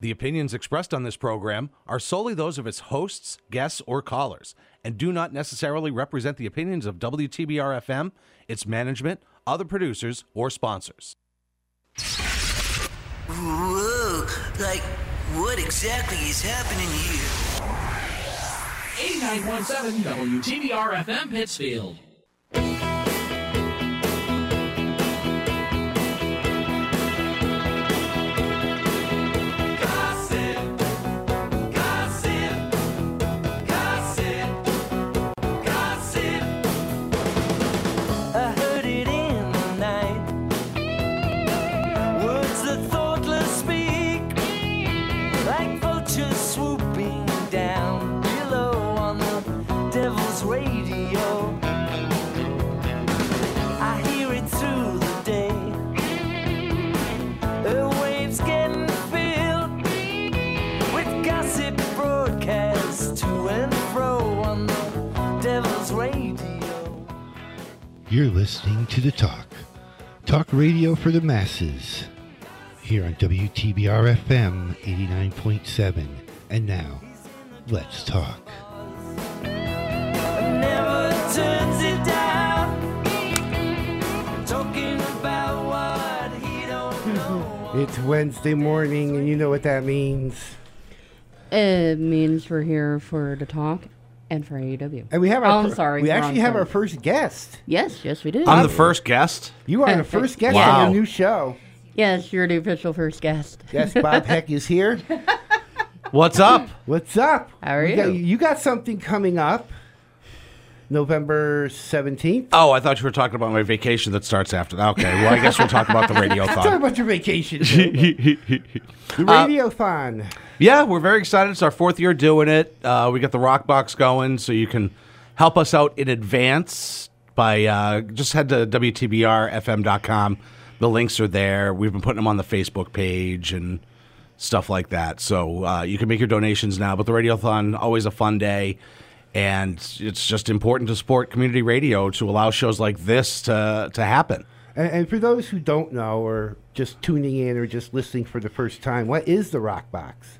The opinions expressed on this program are solely those of its hosts, guests, or callers, and do not necessarily represent the opinions of WTBR-FM, its management, other producers, or sponsors. Whoa, like, what exactly is happening here? 89.7 WTBR-FM Pittsfield. You're listening to The Talk radio for the masses, here on WTBR-FM 89.7. And now, let's talk. It's Wednesday morning, and you know what that means. It means we're here for The Talk. And for AEW. And we have our actually have our first guest. Yes, we do. I'm the first guest. You are the first guest Wow. on your new show. Yes, you're the official first guest. Yes, Bob Heck is here. What's up? What's up? How are you? You got something coming up November 17th. Oh, I thought you were talking about my vacation that starts after that. Okay, well, I guess we'll talk about the Talk Radiothon. about your vacation. The Radiothon. Yeah, we're very excited. It's our fourth year doing it. We got the Rock Box going, so you can help us out in advance by just head to WTBRFM.com. The links are there. We've been putting them on the Facebook page and stuff like that. So you can make your donations now. But the Radiothon, always a fun day. And it's just important to support community radio to allow shows like this to happen. And for those who don't know, or just tuning in or just listening for the first time, what is the Rock Box?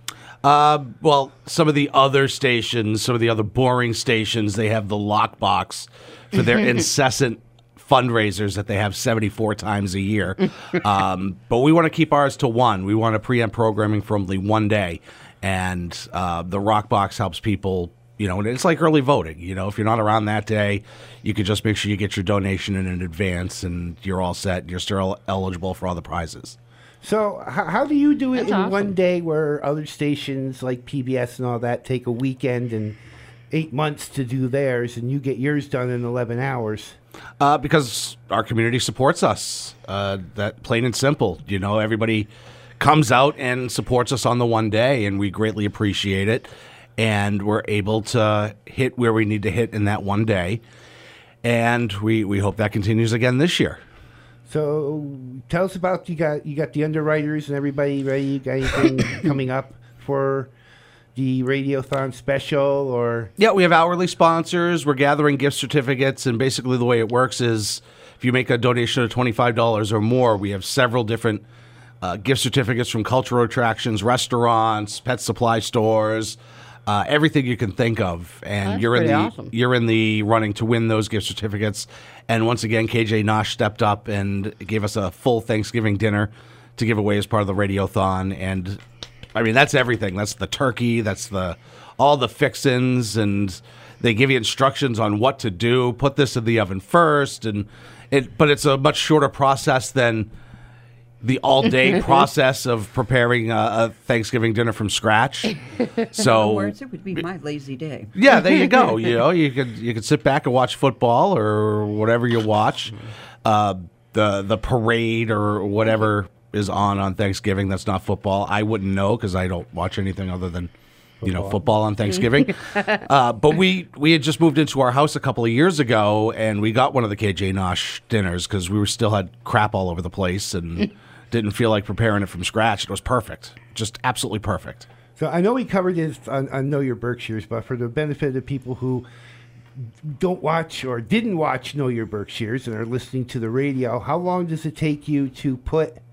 Well, some of the other stations, some of the other boring stations, they have the lockbox for their incessant fundraisers that they have 74 times a year. But we want to keep ours to one. We want to preempt programming for only one day. And the Rock Box helps people, you know, and it's like early voting. You know, if you're not around that day, you can just make sure you get your donation in advance and you're all set. You're still eligible for all the prizes. So how do you do it in awesome. one day where other stations like PBS and all that take a weekend and 8 months to do theirs, and you get yours done in 11 hours? Because our community supports us. That plain and simple. You know, everybody comes out and supports us on the one day, and we greatly appreciate it. And we're able to hit where we need to hit in that one day. And we hope that continues again this year. So tell us about, you got the underwriters and everybody ready? You got anything coming up for the Radiothon special? Or Yeah, we have hourly sponsors. We're gathering gift certificates, and basically the way it works is if you make a donation of $25 or more, we have several different gift certificates from cultural attractions, restaurants, pet supply stores, everything you can think of, and That's you're in pretty the awesome. you're in the running to win those gift certificates. And once again, KJ Nosh stepped up and gave us a full Thanksgiving dinner to give away as part of the Radiothon. And I mean, that's everything. That's the turkey. That's all the fixins, and they give you instructions on what to do. Put this in the oven first, but it's a much shorter process than the all-day process of preparing a Thanksgiving dinner from scratch. So, In words, it would be my lazy day. yeah, there you go. You know, you could sit back and watch football or whatever you watch, the parade or whatever is on Thanksgiving. That's not football. I wouldn't know because I don't watch anything other than football on Thanksgiving. But we had just moved into our house a couple of years ago, and we got one of the KJ Nosh dinners because we still had crap all over the place and didn't feel like preparing it from scratch. It was perfect, just absolutely perfect. So I know we covered this on Know Your Berkshires, but for the benefit of the people who don't watch or didn't watch Know Your Berkshires and are listening to the radio, how long does it take you to put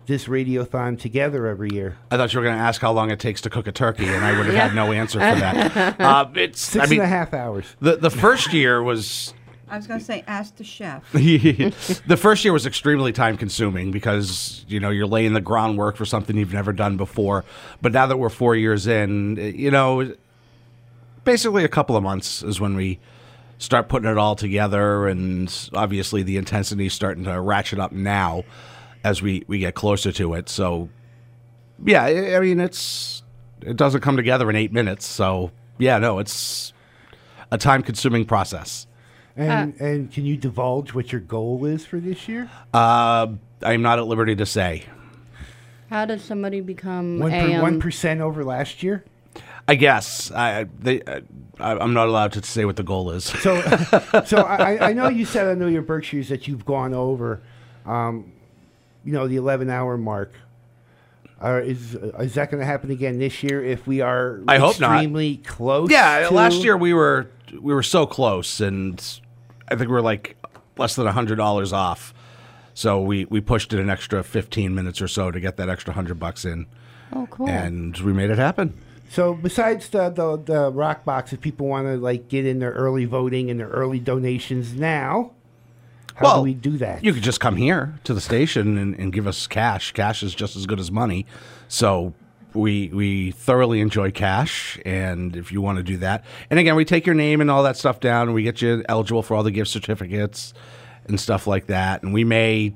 this radiothon together every year? I thought you were going to ask how long it takes to cook a turkey, and I would have had no answer for that. It's Six and a half hours. The first year was. I was going to say, ask the chef. The first year was extremely time consuming because, you're laying the groundwork for something you've never done before. But now that we're 4 years in, basically a couple of months is when we start putting it all together. And obviously the intensity is starting to ratchet up now as we get closer to it. So, yeah, I mean, it doesn't come together in 8 minutes. So, yeah, no, it's a time consuming process. And can you divulge what your goal is for this year? I'm not at liberty to say. How does somebody become 1% over last year? I guess. I'm not allowed to say what the goal is. So I know you said on your Berkshires that you've gone over, the 11-hour mark. Is that going to happen again this year if we are I hope not. Extremely close? Yeah, last year we were so close, and I think we were like less than $100 off. So we pushed it an extra 15 minutes or so to get that extra $100 in. Oh, cool. And we made it happen. So besides the Rock Box, if people want to get in their early voting and their early donations now, how do we do that? You could just come here to the station and give us cash. Cash is just as good as money. So we thoroughly enjoy cash, and if you want to do that. And again, we take your name and all that stuff down, and we get you eligible for all the gift certificates and stuff like that. And we may,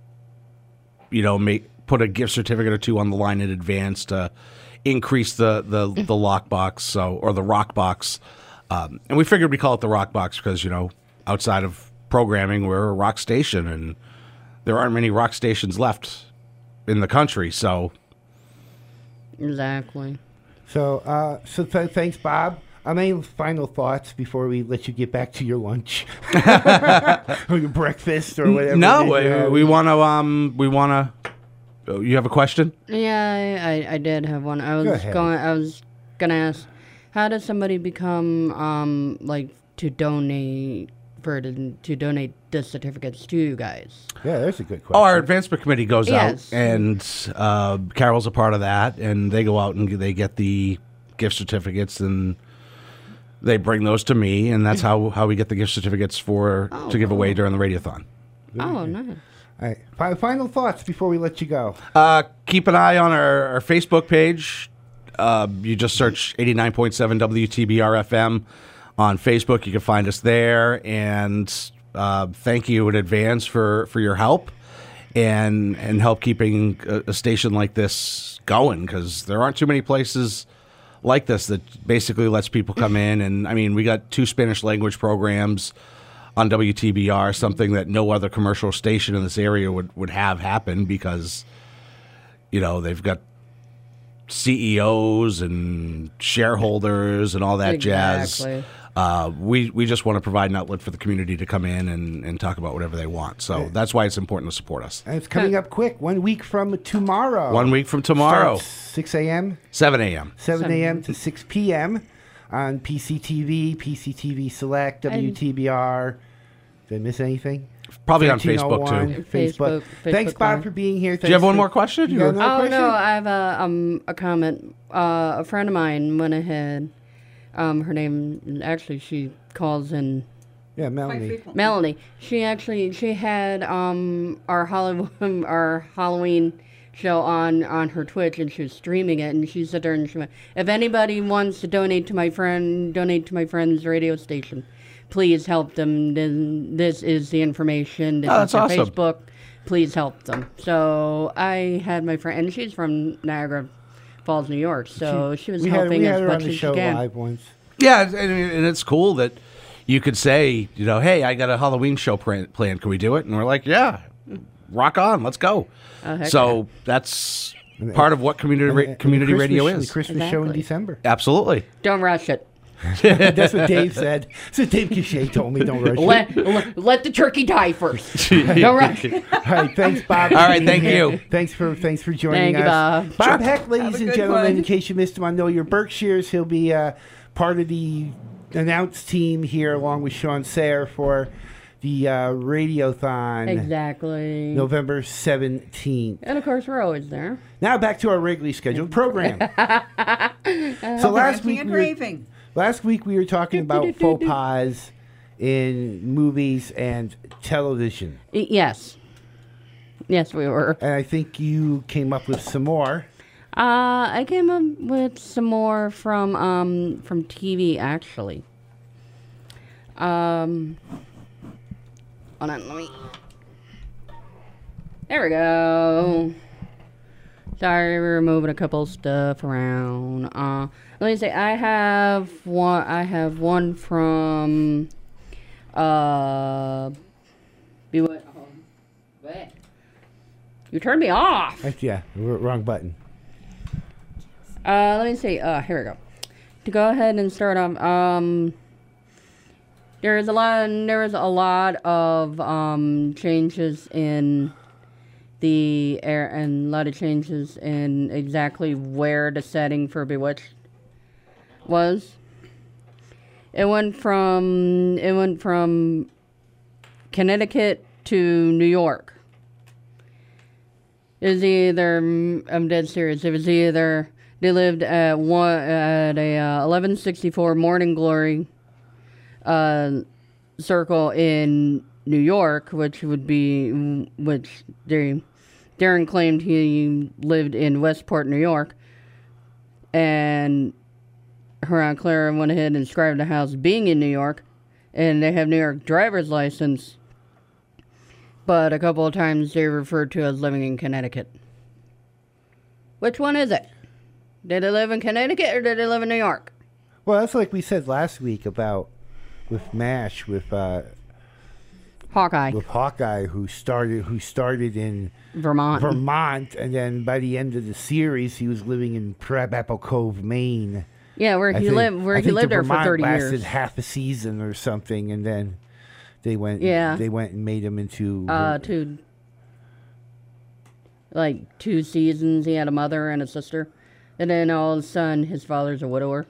put a gift certificate or two on the line in advance to increase the lockbox, or the Rock Box. And we figured we call it the Rock Box because, outside of programming, we're a rock station, and there aren't many rock stations left in the country, so... Exactly. So, thanks, Bob. Any final thoughts before we let you get back to your lunch or your breakfast or whatever? No, we want to. You have a question? Yeah, I did have one. I was gonna ask, how does somebody become to donate the certificates to you guys? Yeah, that's a good question. Our advancement committee goes Yes. out, and Carol's a part of that, and they go out and they get the gift certificates, and they bring those to me, and that's how we get the gift certificates to give away during the radiothon. Oh, nice. All right. Final thoughts before we let you go. Keep an eye on our Facebook page. You just search 89.7 WTBR FM on Facebook. You can find us there, and thank you in advance for your help and help keeping a station like this going, because there aren't too many places like this that basically lets people come in. And I mean, we got 2 Spanish language programs on WTBR, something that no other commercial station in this area would have happen, because they've got CEOs and shareholders and all that jazz. We just want to provide an outlet for the community to come in and talk about whatever they want. So that's why it's important to support us. And it's coming up quick. 1 week from tomorrow. 1 week from tomorrow. Starts 6 a.m.? 7 a.m. 7 a.m. to 6 p.m. on PCTV, PCTV Select, WTBR. Did I miss anything? Probably on Facebook, too. Facebook. Thanks, Bob, for being here. Do you have one more question? You got another question? No, I have a comment. A friend of mine went ahead. Her name, actually, she calls in. Yeah, Melanie. Melanie. She had our Halloween show on her Twitch, and she was streaming it, and she said there, and she went, if anybody wants to donate to my friend's radio station, please help them. This is the information. This that's is their awesome. Facebook. Please help them. So I had my friend, and she's from Niagara Falls, New York, so she was helping as much as she can. Live once. Yeah, and it's cool that you could say, hey, I got a Halloween show planned. Can we do it? And we're like, yeah, rock on, let's go. So that's part of what community radio is. The Christmas show in December. Absolutely. Don't rush it. That's what Dave said. So Dave Cachet told me, don't rush it. Let the turkey die first. Don't rush it. All right, thanks, Bob. All right, thank you. Thanks for Thank joining us. you, Bob. Bob Heck, ladies and gentlemen, one. in case you missed him on Know Your Berkshires, he'll be part of the announce team here along with Sean Sayre for the Radiothon. Exactly. November 17th. And of course, we're always there. Now back to our regularly scheduled program. So last week, we were talking about faux pas in movies and television. Yes. Yes, we were. And I think you came up with some more. I came up with some more from TV, actually. Hold on, let me... There we go. Sorry, we're moving a couple stuff around. Let me say, I have one from, Wait. You turned me off. Yeah, wrong button. Let me see. Here we go. To go ahead and start off, there was a lot of changes in the air and a lot of changes in exactly where the setting for Bewitched was. It went from Connecticut to New York. It was either, I'm dead serious, it was either they lived at a 1164 Morning Glory circle in New York, which Darren claimed he lived in Westport, New York, and her Aunt Clara went ahead and described the house being in New York, and they have New York driver's license, but a couple of times they referred to as living in Connecticut. Which one is it? Did they live in Connecticut or did they live in New York? Well, that's like we said last week about with MASH with Hawkeye. With Hawkeye, who started in Vermont, and then by the end of the series, he was living in Crabapple Cove, Maine. Yeah, he lived there for 30 years. Lasted half a season or something, and then they went. Yeah. They went and made him into 2 seasons. He had a mother and a sister, and then all of a sudden, his father's a widower.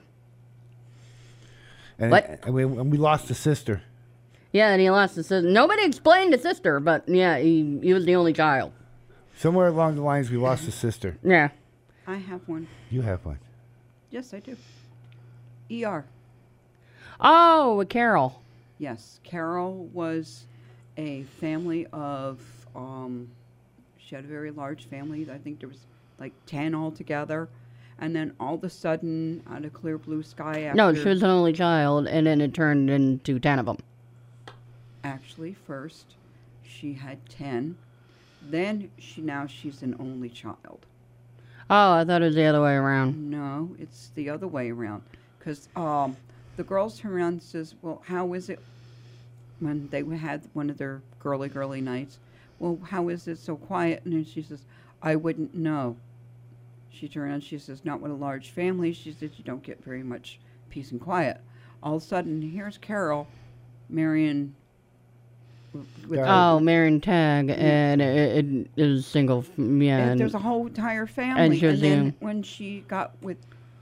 And we lost a sister. Yeah, and he lost his sister. Nobody explained the sister, but yeah, he was the only child. Somewhere along the lines, we lost a sister. Yeah. I have one. You have one. Yes, I do. ER. Oh, Carol. Yes, Carol was a family of, she had a very large family. I think there was like 10 altogether. And then all of a sudden, out of clear blue sky after... No, she was an only child, and then it turned into 10 of them. Actually, first, she had 10. Then, she's an only child. Oh, I thought it was the other way around. No, it's the other way around. Because the girls turn around and says, well, how is it when they had one of their girly nights? Well, how is it so quiet? And then she says, I wouldn't know. She turned around, she says, not with a large family. She said, you don't get very much peace and quiet. All of a sudden, here's Carol marrying... marrying Tag, and it was single, yeah. And there's a whole entire family. And then when she got with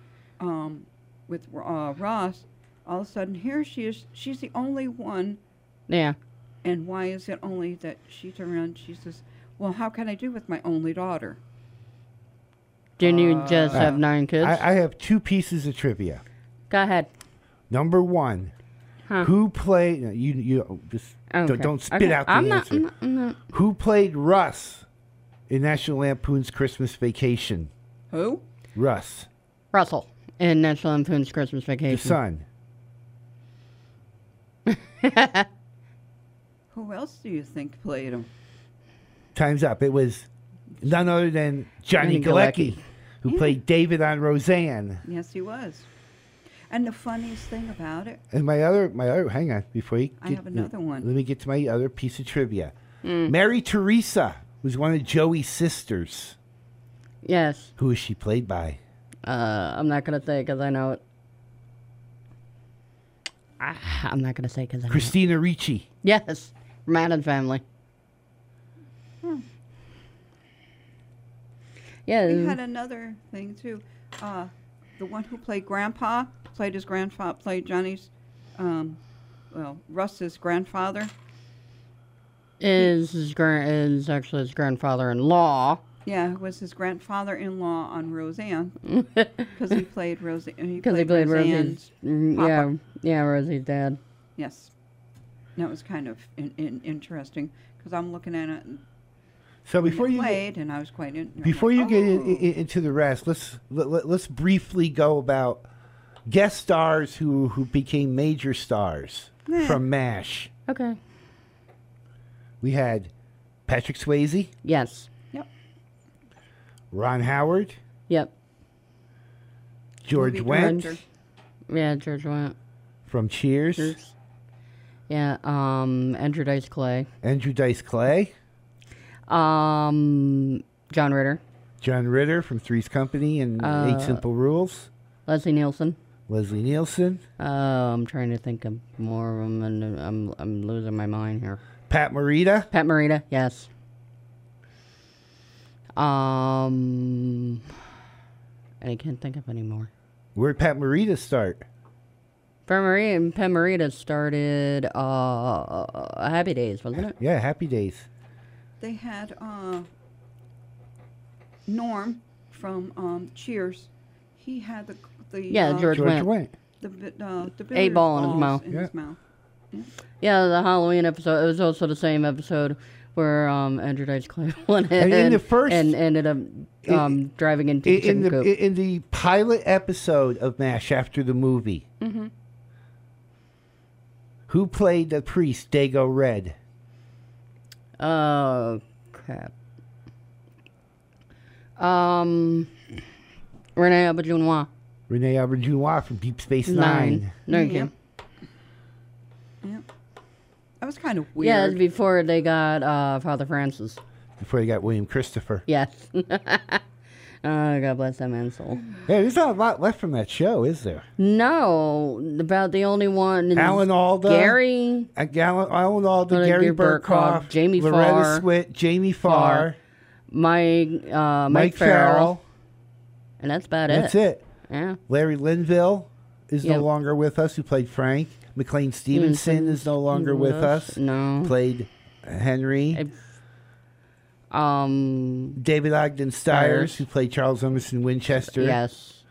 Ross, all of a sudden, here she is. She's the only one. Yeah. And why is it only that she turned around and she says, well, how can I do with my only daughter? Didn't you just have 9 kids? I have 2 pieces of trivia. Go ahead. Number 1, who played... You just don't spit out the answer. I'm not. Who played Russ in National Lampoon's Christmas Vacation? Who? Russell in National Lampoon's Christmas Vacation. The son. Who else do you think played him? Time's up. It was none other than Johnny Galecki, who played David on Roseanne. Yes, he was. And the funniest thing about it... And my other, hang on, before you I have another one. Let me get to my other piece of trivia. Mary Teresa was one of Joey's sisters. Yes. Who is she played by? I'm not going to say because I know it. I'm not going to say because I know Christina Ricci. Yes. From Addams Family. Yeah. We had another thing, too. The one who played Grandpa, played his grandfather, played Johnny's, Russ's grandfather. is actually his grandfather-in-law. Yeah, it was his grandfather-in-law on Roseanne because he played Roseanne. Because he played Roseanne's Rosie's, papa. yeah, Rosie's dad. Yes, that was kind of interesting because I'm looking at it. And So when before it you played, and I was quite in, before I'm you like, get "Oh." into the rest, let's briefly go about guest stars who became major stars Yeah. from MASH. Okay. We had Patrick Swayze, Yes. Yep. Ron Howard, Yep. George Movie Wendt director. Yeah, George Wendt. from Cheers, Yeah. Andrew Dice Clay. Andrew Dice Clay, John Ritter. John Ritter from Three's Company and Eight Simple Rules, Leslie Nielsen. Leslie Nielsen, I'm trying to think of more of them, and I'm losing my mind here. Pat Morita, Pat Morita, yes. And I can't think of any more. Where'd Pat Morita start? Pat Morita started Happy Days, wasn't it? Yeah, Happy Days. They had Norm from Cheers. He had the Yeah, George Wendt. Wendt. the Eight billiards ball in his balls mouth. In Yeah. his mouth. Yeah, the Halloween episode. It was also the same episode where Andrew Dice Clay went And in the first- and ended up driving into the In chicken coop. the pilot episode of MASH after the movie, who played the priest Dago Red? Oh crap. Rene Auberjonois. Rene Auberjonois from Deep Space Nine. No, you Yep. can't. Yep. That was kind of Yeah, weird. before they got Father Francis. Before you got William Christopher. Yes. God bless that man's soul. Hey, there's not a lot left from that show, is there? No, about the only one. is Alan Alda. Gary. Alan Alda, Gary Gary Burkhoff, Burkhoff, Jamie Loretta Farr. Swit, Jamie Farr, Mike Farrell. And that's about That's it. it. Yeah. Larry Linville is no Yep. longer with us, who played Frank. McLean Stevenson is no longer with us. No. Played Henry. David Ogden Stiers, Stiers. who played Charles Emerson Winchester. Yes.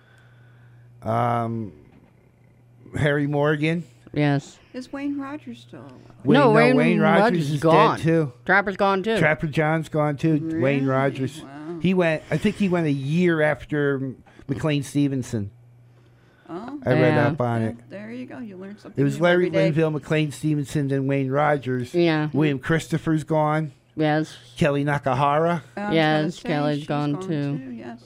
Harry Morgan. Yes. Is Wayne Rogers still alive? No, Wayne Rogers Rogers is gone. dead too. Trapper's gone too. Trapper John's gone too. Wayne Really? Rogers. Wow. He went. I think he went a year after McLean Stevenson. Oh, I read Yeah. up on it. there you go. You learn something. It was new Larry every day. Linville, McLean Stevenson, then Wayne Rogers. Yeah. William Christopher's gone. Yes. Kelly Nakahara. I was Yes, gonna say, Kelly's she's gone too. Yes.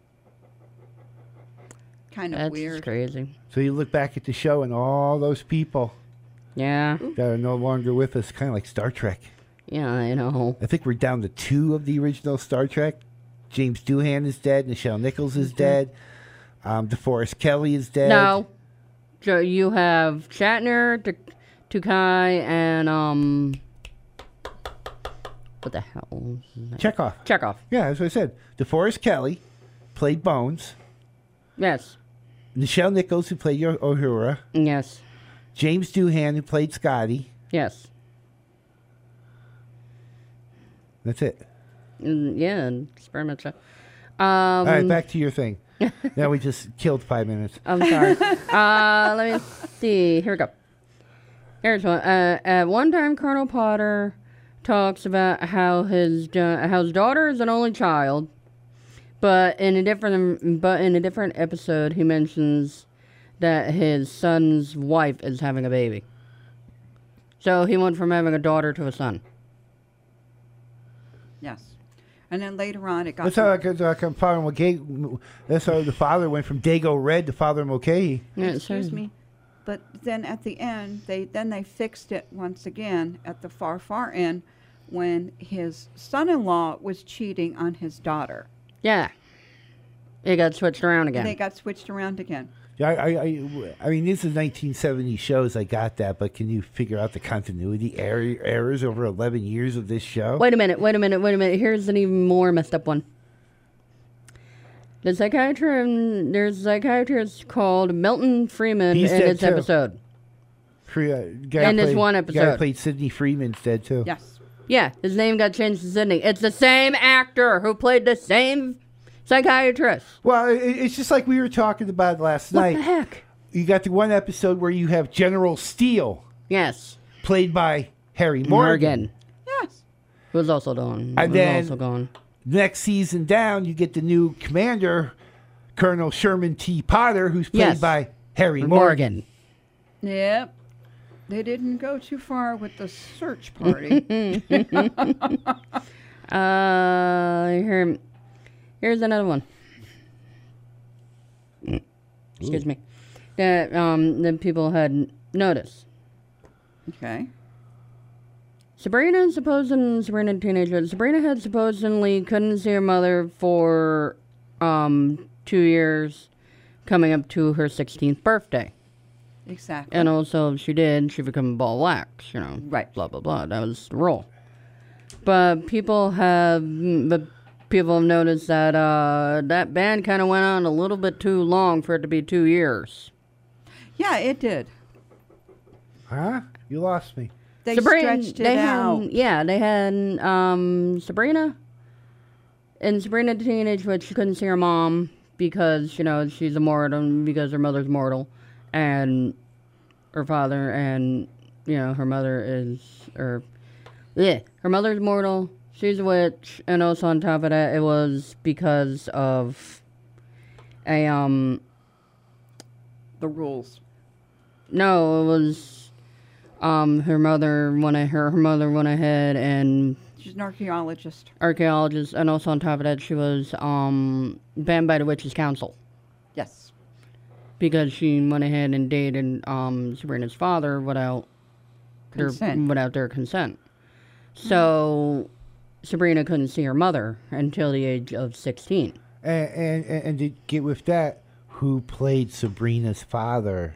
Kind of That's weird. crazy. So you look back at the show and all those people Yeah. that are no longer with us, kind of like Star Trek. Yeah, I know. I think we're down to 2 of the original Star Trek. James Doohan is dead. Nichelle Nichols is dead. DeForest Kelly is dead. No. So you have Shatner, Tukai, and what the hell? Was his name? Chekhov. Chekhov. Yeah, that's what I said. DeForest Kelly played Bones. Yes. Nichelle Nichols, who played Uhura. Yes. James Doohan, who played Scotty. Yes. That's it. Yeah, it's very much so. All right, back to your thing. Now we just killed 5 minutes. I'm sorry. Let me see. Here we go. Here's one. At one time, Colonel Potter talks about how his daughter is an only child, but in a different episode, he mentions that his son's wife is having a baby. So he went from having a daughter to a son. Yes. And then later on, it got. That's how Father Mulcahy. That's how the father went from Dago Red to Father Mulcahy. Yeah, Excuse so- me. But then at the end, they fixed it once again at the far end when his son-in-law was cheating on his daughter. Yeah. It got switched around again. They got switched around again. Yeah, I mean, this is 1970 shows. I got that, but can you figure out the continuity errors over 11 years of this show? Wait a minute. Here's an even more messed up one. There's a psychiatrist called Milton Freeman He's in dead this too. episode. Guy And this played- one Guy episode. who played Sidney Freeman's dead too. Yes. Yeah, his name got changed to Sidney. It's the same actor who played the same psychiatrist. Well, it's just like we were talking about last night. What the heck? You got the one episode where you have General Steele, Yes. played by Harry Morgan. Yes. Who's also gone. And then- also gone. Next season down, you get the new commander, Colonel Sherman T. Potter, who's played Yes. by Harry Morgan. Morgan. Yep. They didn't go too far with the search party. Here's another one. Excuse me. That people had noticed. Okay. Sabrina teenager. Sabrina had supposedly couldn't see her mother for 2 years, coming up to her 16th birthday. Exactly. And also, if she did, she'd become ball wax, Right. Blah, blah, blah. That was the rule. But people have noticed that that band kind of went on a little bit too long for it to be 2 years. Yeah, it did. Huh? You lost me. They stretched it out. They had Sabrina. And Sabrina the Teenage Witch, she couldn't see her mom because, she's immortal, because her mother's mortal. And her father and, her mother her mother's mortal. She's a witch. And also on top of that, it was because of the rules. No, it was her mother went ahead and She's an archaeologist. And also on top of that, she was banned by the Witches' Council. Yes. Because she went ahead and dated Sabrina's father without their consent. So Sabrina couldn't see her mother until the age of 16. And to get with that, who played Sabrina's father?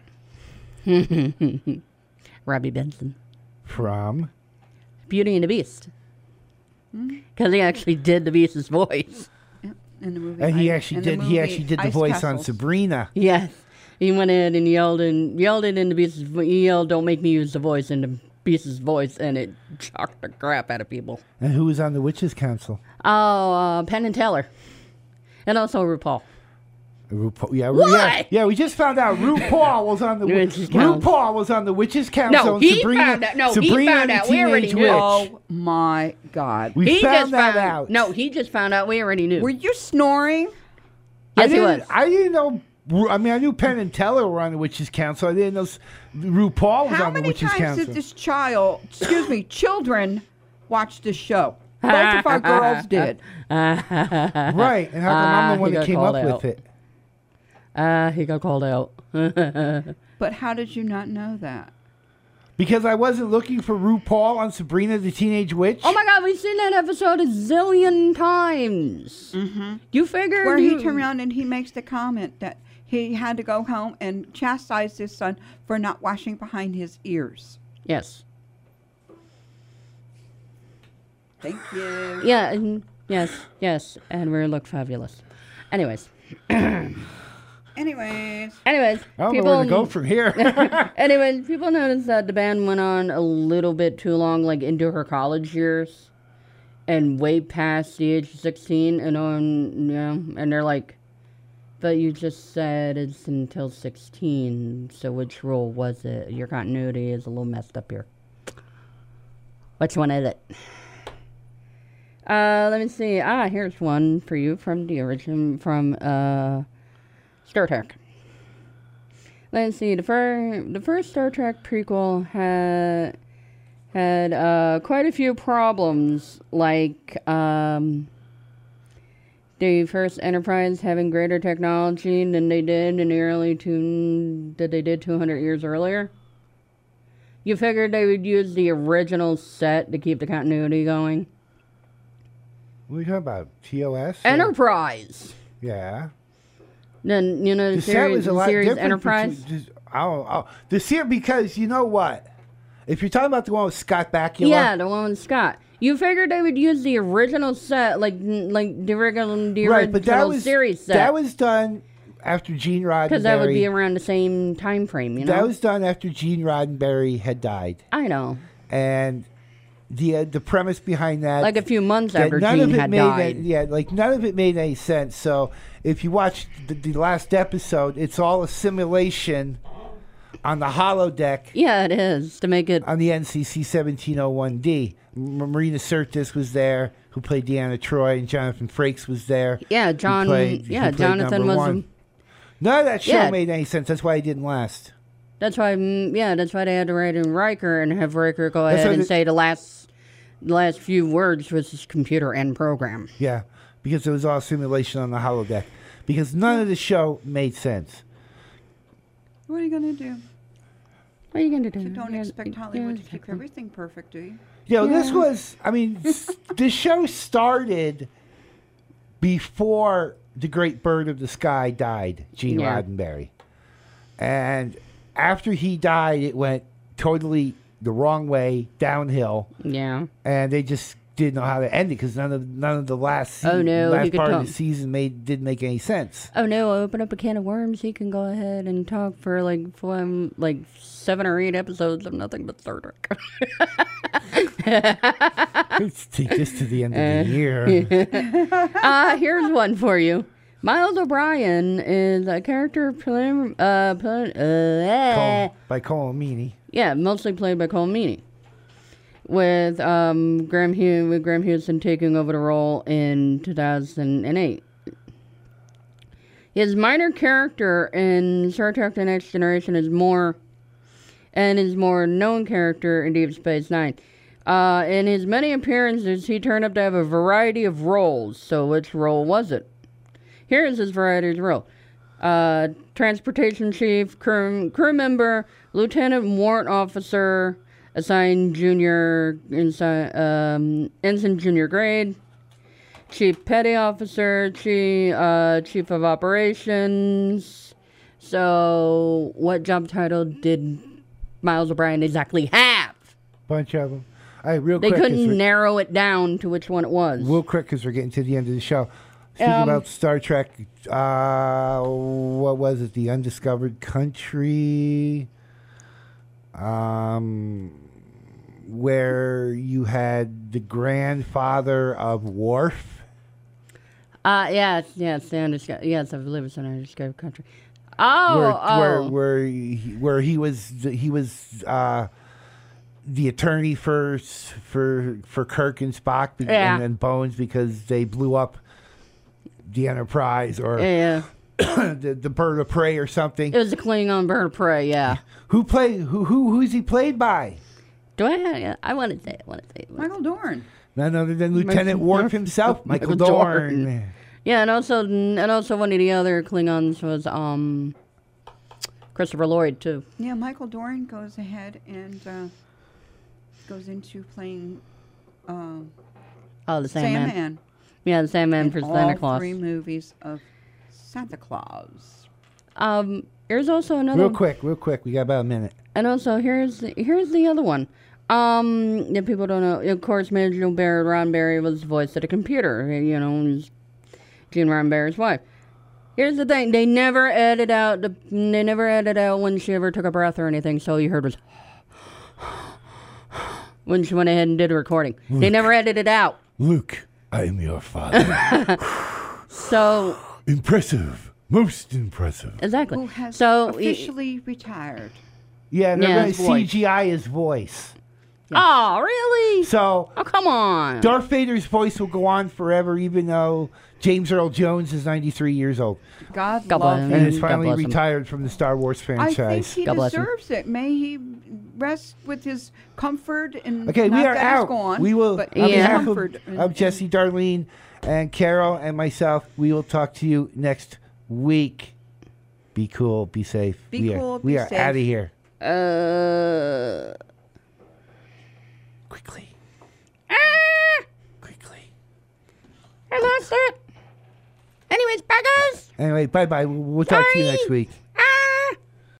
Robbie Benson. From? Beauty and the Beast. Because he actually did the Beast's voice. In the movie. And he actually did the Ice voice Castles. on Sabrina. Yes. He went in and yelled it in the Beast's voice. He yelled, "Don't make me use the voice," in the Beast's voice, and it shocked the crap out of people. And who was on the Witches' Council? Oh, Penn and Teller. And also RuPaul. RuPaul, yeah, What? yeah. We just found out RuPaul was on the Witches' Council. RuPaul was on the Witches' Council. No, and he Sabrina, found out. No, he Sabrina found the out. We already Teenage knew. Witch. Oh my God. We found that out. No, he just found out. We already knew. Were you snoring? Yes, he was. I didn't know. I mean, I knew Penn and Teller were on the Witches' Council. I didn't know RuPaul was How on the many Witches' times Council. did this children watch this show? Both of our girls did. Right, and how come I'm the one he that got came up called out. with it? He got called out. But how did you not know that? Because I wasn't looking for RuPaul on Sabrina the Teenage Witch. Oh my God, we've seen that episode a zillion times. Mm-hmm. You figured Where he turned around and he makes the comment that he had to go home and chastise his son for not washing behind his ears. Yes. Thank you. Yeah. Yes. And we look fabulous. Anyways. Anyways. I don't know where to go from here. Anyways, people noticed that the band went on a little bit too long, like into her college years, and way past the age of 16, and they're like, but you just said it's until 16, so which rule was it? Your continuity is a little messed up here. Which one is it? Let me see. Here's one for you from the origin, from, Star Trek. Let's see. The first Star Trek prequel had quite a few problems, like the first Enterprise having greater technology than they did in the early 200 years earlier. You figured they would use the original set to keep the continuity going. What are you talking about? TOS? Enterprise. Yeah. Then the set was series, a lot series different Enterprise. The series, because you know what? If you're talking about the one with Scott Bakula, Yeah, the one with Scott. You figured they would use the original set, like the original series set. That was done after Gene Roddenberry. Because that would be around the same time frame, That was done after Gene Roddenberry had died. I know. And the premise behind that, Like a few months that after none Gene of it had made died. like none of it made any sense. So if you watch the last episode, it's all a simulation on the holodeck Yeah, it is to make it. on the NCC 1701D. Marina Sirtis was there, who played Deanna Troy, and Jonathan Frakes was there. Yeah, who John. played Jonathan number was. one. None of that show Yeah. made any sense. That's why it didn't last. That's why. That's why they had to write in Riker and have Riker go That's ahead why and the- say the last few words was his computer end program. Yeah, because it was all simulation on the holodeck. Because none of the show made sense. What are you going to do? What are you gonna do? You don't Yeah, expect yeah, Hollywood to keep exactly. everything perfect, do you? This was, the show started before the great bird of the sky died, Gene Yeah. Roddenberry. And after he died, it went totally the wrong way, downhill. Yeah. And they just didn't know how to end it because none of the last Oh, no, he last could part of talk. the season didn't make any sense. Oh no! Open up a can of worms. He can go ahead and talk for like 7 or 8 episodes of nothing but Star Trek. Let's take this to the end of the year. Here's one for you. Miles O'Brien is a character By Cole Meany. yeah, mostly played by Cole Meany, with Graham Houston taking over the role in 2008. His minor character in Star Trek: The Next Generation is more known character in Deep Space Nine. In his many appearances, he turned up to have a variety of roles. So which role was it? Here is his variety of role. Transportation chief, crew member, lieutenant warrant officer, assigned ensign junior grade, chief petty officer, chief of operations. So what job title did Miles O'Brien exactly have? Bunch of them. All right, real They quick. 'cause couldn't we're- narrow it down to which one it was. Real quick, because we're getting to the end of the show. Speaking about Star Trek, what was it? The Undiscovered Country, where you had the grandfather of Worf. Yes, the undiscovered. Yes, I believe it's an undiscovered country. Oh, Where he was the attorney for Kirk and Spock, Yeah. and Bones, because they blew up the Enterprise, or yeah. the Bird of Prey or something. It was a Klingon bird of prey. Yeah. Who's he played by? Do I? I want to say it. Michael Dorn. None other than Lieutenant Worf himself, Michael Michael Dorn. Dorn. Yeah, and also one of the other Klingons was Christopher Lloyd too. Yeah, Michael Dorn goes ahead and goes into playing Oh, the Sandman. Sandman. Yeah, the Sandman in for all Santa Claus. 3 movies of Santa Claus. There's also another. Real quick, we got about a minute. And also here's the other one. That people don't know. Of course, Major Barrett Roddenberry was the voice of the computer. You know, he's Gene Roddenberry's wife. Here's the thing: they never edit out when she ever took a breath or anything. So all you heard was when she went ahead and did a recording. They never edited it out. Luke, I am your father. So Impressive. Most impressive. exactly. Who has So officially retired. Yeah, and they're Yeah, going his to voice. CGI his voice. Oh, really? So Oh, come on. Darth Vader's voice will go on forever, even though James Earl Jones is 93 years old God God love bless him. and is God finally bless him. retired from the Star Wars I franchise. think he God bless him. deserves it. May he rest with his comfort and Okay, not we are that out. he's gone, We will, but on his Yeah. behalf comfort of Jesse, Darlene, and Carol, and myself, we will talk to you next week. Be cool, be safe. Be cool, be we are safe. out of here. Quickly. Quickly. I lost it. Anyways, bye guys. Anyway, bye-bye. We'll talk to you Bye. next week.